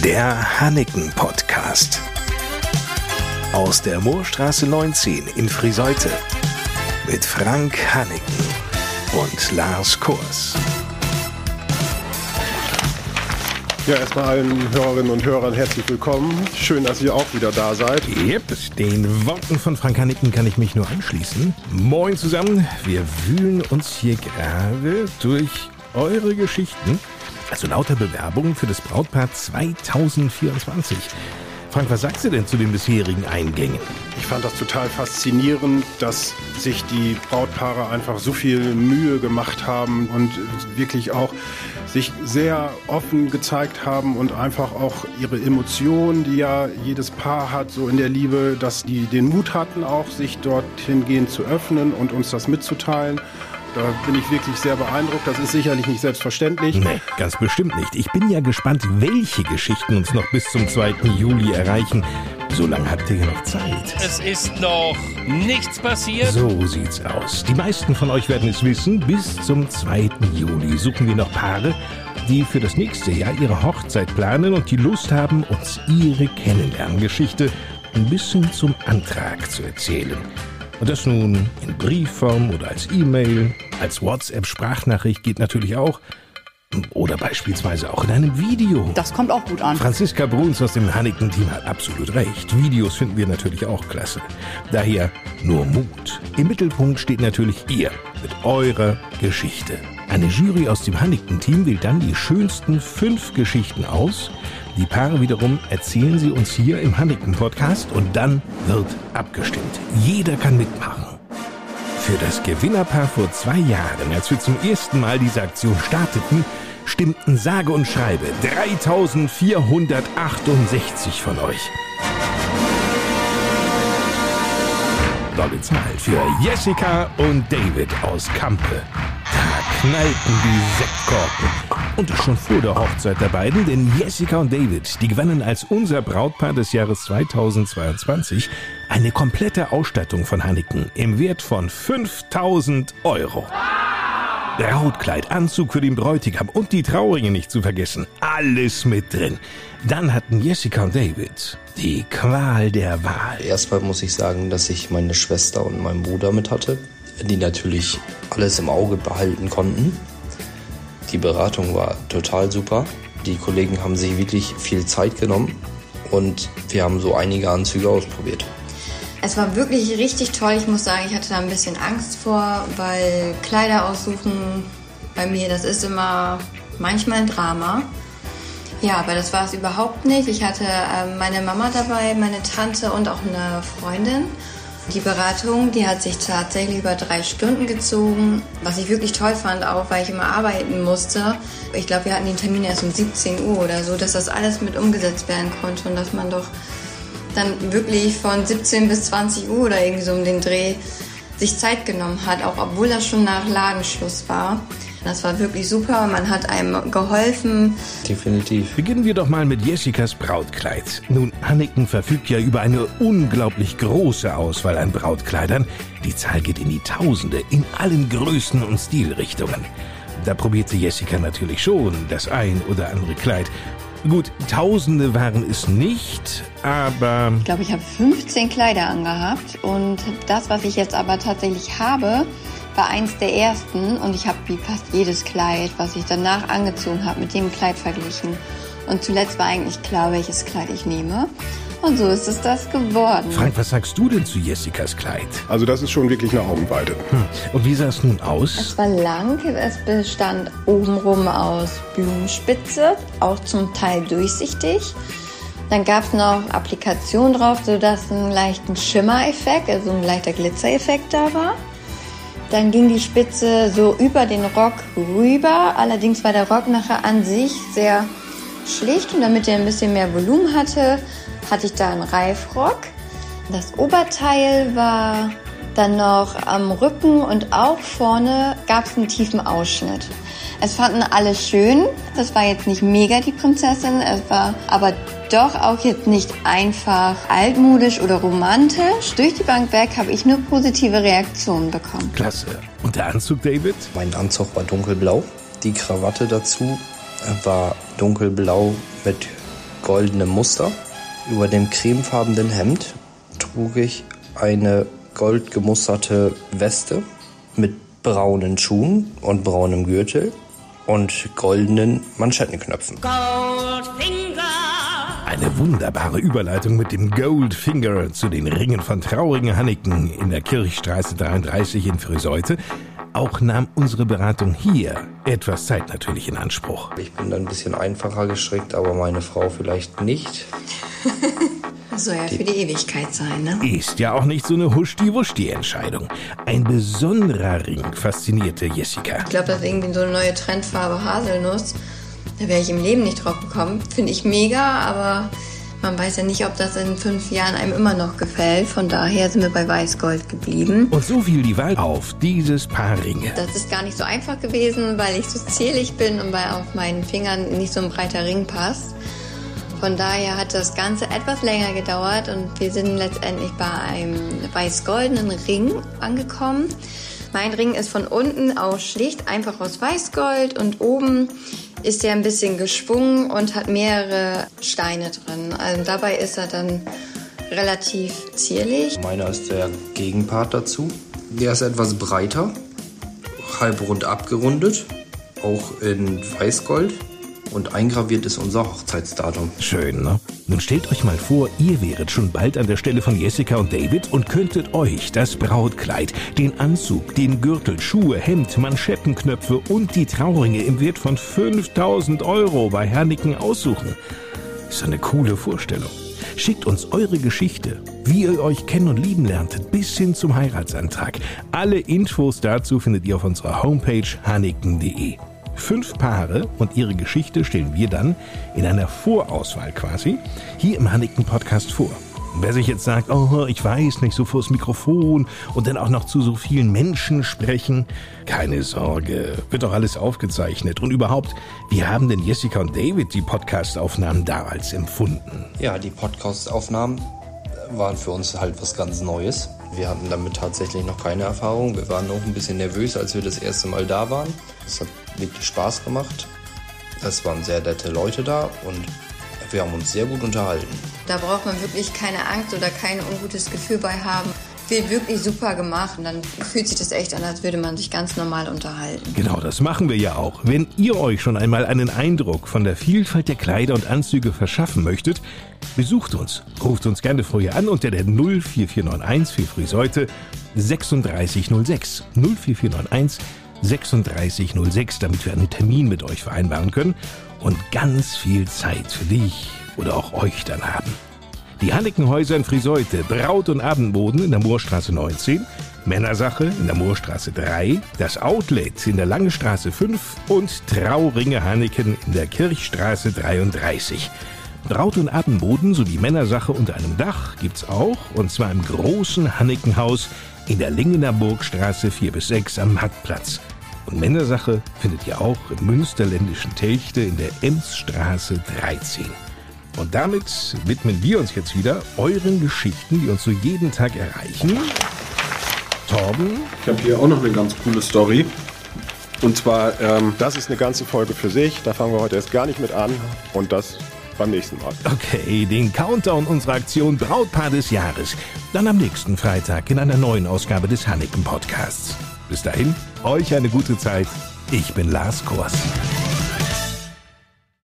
Der Hanniken-Podcast. Aus der Moorstraße 19 in Friseute. Mit Frank Hanniken und Lars Kors. Ja, erstmal allen Hörerinnen und Hörern herzlich willkommen. Schön, dass ihr auch wieder da seid. Yep, den Worten von Frank Hanniken kann ich mich nur anschließen. Moin zusammen, wir wühlen uns hier gerade durch eure Geschichten. Also lauter Bewerbungen für das Brautpaar 2024. Frank, was sagst du denn zu den bisherigen Eingängen? Ich fand das total faszinierend, dass sich die Brautpaare einfach so viel Mühe gemacht haben und wirklich auch sich sehr offen gezeigt haben und einfach auch ihre Emotionen, die ja jedes Paar hat, so in der Liebe, dass die den Mut hatten, auch sich dorthin gehend zu öffnen und uns das mitzuteilen. Da bin ich wirklich sehr beeindruckt. Das ist sicherlich nicht selbstverständlich. Nee, ganz bestimmt nicht. Ich bin ja gespannt, welche Geschichten uns noch bis zum 2. Juli erreichen. So lange habt ihr ja noch Zeit. Es ist noch nichts passiert. So sieht's aus. Die meisten von euch werden es wissen. Bis zum 2. Juli suchen wir noch Paare, die für das nächste Jahr ihre Hochzeit planen und die Lust haben, uns ihre Kennenlerngeschichte ein bisschen zum Antrag zu erzählen. Und das nun in Briefform oder als E-Mail, als WhatsApp-Sprachnachricht geht natürlich auch. Oder beispielsweise auch in einem Video. Das kommt auch gut an. Franziska Bruns aus dem Hanniken-Team hat absolut recht. Videos finden wir natürlich auch klasse. Daher nur Mut. Im Mittelpunkt steht natürlich ihr mit eurer Geschichte. Eine Jury aus dem Hanniken-Team wählt dann die schönsten 5 Geschichten aus. Die Paare wiederum erzählen sie uns hier im Hanniken-Podcast und dann wird abgestimmt. Jeder kann mitmachen. Für das Gewinnerpaar vor 2 Jahren, als wir zum ersten Mal diese Aktion starteten, stimmten sage und schreibe 3.468 von euch. Dolle Zahl für Jessica und David aus Kampe. Da knallten die Sektkorken. Und schon vor der Hochzeit der beiden, denn Jessica und David, die gewannen als unser Brautpaar des Jahres 2022 eine komplette Ausstattung von Hanniken im Wert von 5.000 €. Brautkleid, Anzug für den Bräutigam und die Trauringe nicht zu vergessen. Alles mit drin. Dann hatten Jessica und David die Qual der Wahl. Erstmal muss ich sagen, dass ich meine Schwester und meinen Bruder mit hatte, die natürlich alles im Auge behalten konnten. Die Beratung war total super. Die Kollegen haben sich wirklich viel Zeit genommen und wir haben so einige Anzüge ausprobiert. Es war wirklich richtig toll. Ich muss sagen, ich hatte da ein bisschen Angst vor, weil Kleider aussuchen bei mir, das ist immer manchmal ein Drama. Ja, aber das war es überhaupt nicht. Ich hatte meine Mama dabei, meine Tante und auch eine Freundin. Die Beratung, die hat sich tatsächlich über 3 Stunden gezogen, was ich wirklich toll fand, auch weil ich immer arbeiten musste. Ich glaube, wir hatten den Termin erst um 17 Uhr oder so, dass das alles mit umgesetzt werden konnte und dass man doch dann wirklich von 17 bis 20 Uhr oder irgendwie so um den Dreh sich Zeit genommen hat, auch obwohl das schon nach Ladenschluss war. Das war wirklich super, man hat einem geholfen. Definitiv. Beginnen wir doch mal mit Jessicas Brautkleid. Nun, Hanniken verfügt ja über eine unglaublich große Auswahl an Brautkleidern. Die Zahl geht in die Tausende, in allen Größen und Stilrichtungen. Da probierte Jessica natürlich schon das ein oder andere Kleid. Gut, Tausende waren es nicht, aber... Ich glaube, ich habe 15 Kleider angehabt und das, was ich jetzt aber tatsächlich habe, war eins der ersten und ich habe wie fast jedes Kleid, was ich danach angezogen habe, mit dem Kleid verglichen. Und zuletzt war eigentlich klar, welches Kleid ich nehme. Und so ist es das geworden. Frank, was sagst du denn zu Jessicas Kleid? Also das ist schon wirklich eine Augenweide. Und wie sah es nun aus? Es war lang, es bestand obenrum aus Blumenspitze, auch zum Teil durchsichtig. Dann gab es noch Applikationen drauf, sodass ein leichten Schimmereffekt, also ein leichter Glitzereffekt da war. Dann ging die Spitze so über den Rock rüber. Allerdings war der Rock nachher an sich sehr schlicht und damit er ein bisschen mehr Volumen hatte, hatte ich da einen Reifrock. Das Oberteil war dann noch am Rücken und auch vorne gab es einen tiefen Ausschnitt. Es fanden alle schön. Das war jetzt nicht mega die Prinzessin, es war aber doch auch jetzt nicht einfach altmodisch oder romantisch. Durch die Bank weg habe ich nur positive Reaktionen bekommen. Klasse. Und der Anzug, David? Mein Anzug war dunkelblau. Die Krawatte dazu war dunkelblau mit goldenem Muster. Über dem cremefarbenen Hemd trug ich eine goldgemusterte Weste mit braunen Schuhen und braunem Gürtel und goldenen Manschettenknöpfen. Eine wunderbare Überleitung mit dem Goldfinger zu den Ringen von Trauringen-Hanniken in der Kirchstraße 33 in Friseute. Auch nahm unsere Beratung hier etwas Zeit natürlich in Anspruch. Ich bin dann ein bisschen einfacher gestrickt, aber meine Frau vielleicht nicht. Das soll ja für die Ewigkeit sein, ne? Ist ja auch nicht so eine Huschti-Wuschti-Entscheidung. Ein besonderer Ring faszinierte Jessica. Ich glaube, das ist irgendwie so eine neue Trendfarbe Haselnuss. Da wäre ich im Leben nicht drauf gekommen. Finde ich mega, aber man weiß ja nicht, ob das in 5 Jahren einem immer noch gefällt. Von daher sind wir bei Weißgold geblieben. Und so fiel die Wahl auf dieses Paar Ringe. Das ist gar nicht so einfach gewesen, weil ich so zierlich bin und weil auf meinen Fingern nicht so ein breiter Ring passt. Von daher hat das Ganze etwas länger gedauert und wir sind letztendlich bei einem weiß-goldenen Ring angekommen. Mein Ring ist von unten aus schlicht, einfach aus Weißgold und oben ist er ein bisschen geschwungen und hat mehrere Steine drin. Also dabei ist er dann relativ zierlich. Meiner ist der Gegenpart dazu. Der ist etwas breiter, halbrund abgerundet, auch in Weißgold. Und eingraviert ist unser Hochzeitsdatum. Schön, ne? Nun stellt euch mal vor, ihr wäret schon bald an der Stelle von Jessica und David und könntet euch das Brautkleid, den Anzug, den Gürtel, Schuhe, Hemd, Manschettenknöpfe und die Trauringe im Wert von 5.000 € bei Hanniken aussuchen. Ist eine coole Vorstellung. Schickt uns eure Geschichte, wie ihr euch kennen und lieben lerntet, bis hin zum Heiratsantrag. Alle Infos dazu findet ihr auf unserer Homepage hanniken.de. 5 Paare und ihre Geschichte stellen wir dann in einer Vorauswahl quasi hier im Hanniken-Podcast vor. Und wer sich jetzt sagt, oh, ich weiß nicht, so vors Mikrofon und dann auch noch zu so vielen Menschen sprechen, keine Sorge, wird doch alles aufgezeichnet. Und überhaupt, wie haben denn Jessica und David die Podcast-Aufnahmen damals empfunden? Ja, die Podcast-Aufnahmen waren für uns halt was ganz Neues. Wir hatten damit tatsächlich noch keine Erfahrung. Wir waren auch ein bisschen nervös, als wir das erste Mal da waren. Es hat wirklich Spaß gemacht. Es waren sehr nette Leute da und wir haben uns sehr gut unterhalten. Da braucht man wirklich keine Angst oder kein ungutes Gefühl bei haben. Wird wirklich super gemacht und dann fühlt sich das echt an, als würde man sich ganz normal unterhalten. Genau, das machen wir ja auch. Wenn ihr euch schon einmal einen Eindruck von der Vielfalt der Kleider und Anzüge verschaffen möchtet, besucht uns. Ruft uns gerne vorher an unter der 04491 für Friseute 3606. 04491 3606, damit wir einen Termin mit euch vereinbaren können und ganz viel Zeit für dich oder auch euch dann haben. Die Hannikenhäuser in Friseute, Braut- und Abendboden in der Moorstraße 19, Männersache in der Moorstraße 3, das Outlet in der Langestraße 5 und Trauringe Hanniken in der Kirchstraße 33. Braut- und Abendboden sowie Männersache unter einem Dach gibt's auch, und zwar im großen Hannikenhaus in der Lingener Burgstraße 4-6 am Marktplatz. Und Männersache findet ihr auch im münsterländischen Telchte in der Emsstraße 13. Und damit widmen wir uns jetzt wieder euren Geschichten, die uns so jeden Tag erreichen. Torben? Ich habe hier auch noch eine ganz coole Story. Und zwar, das ist eine ganze Folge für sich. Da fangen wir heute erst gar nicht mit an. Und das beim nächsten Mal. Okay, den Countdown unserer Aktion Brautpaar des Jahres. Dann am nächsten Freitag in einer neuen Ausgabe des Hanniken Podcasts. Bis dahin, euch eine gute Zeit. Ich bin Lars Kors.